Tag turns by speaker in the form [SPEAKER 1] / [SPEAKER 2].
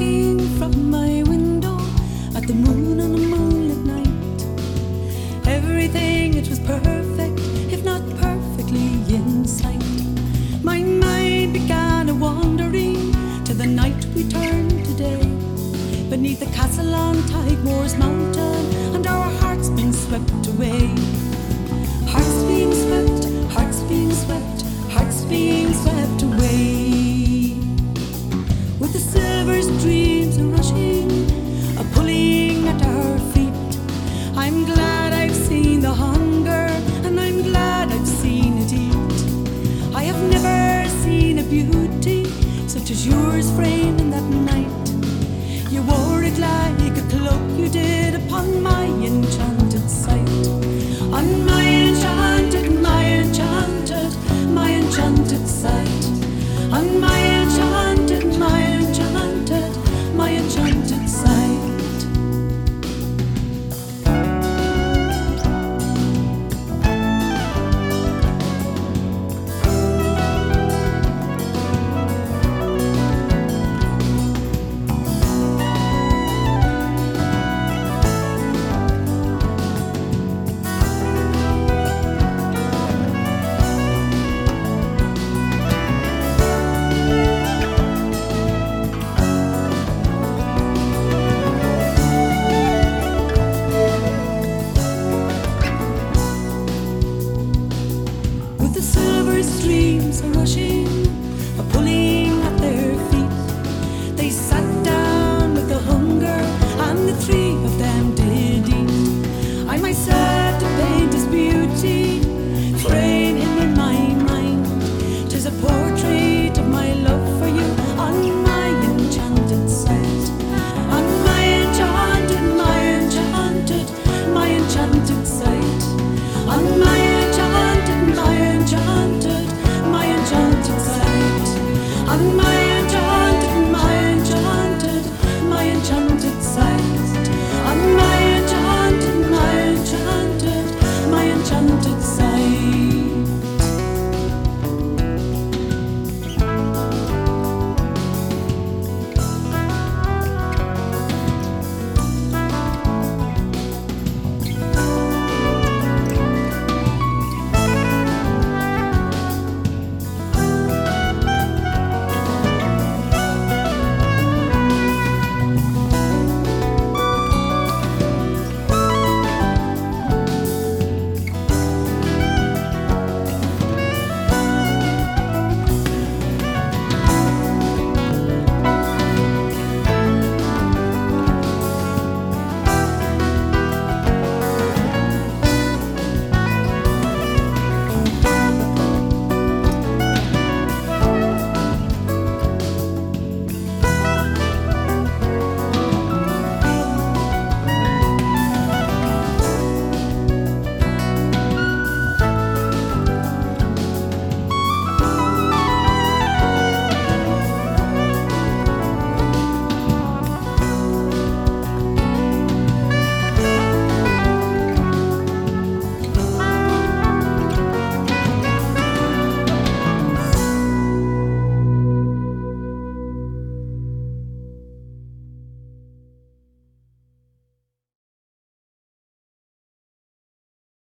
[SPEAKER 1] looking from my window at the moon on a moonlit night. Everything, it was perfect, if not perfectly in sight. My mind began a wandering to the night we turned to day, beneath the castle on Tadmore's mountain, and our hearts being swept away. Hearts being swept, hearts being swept, hearts being swept away. With the silver streams rushing, a pulling at our feet. I'm glad I've seen the hunger, and I'm glad I've seen it eat. I have never seen a beauty such as yours framed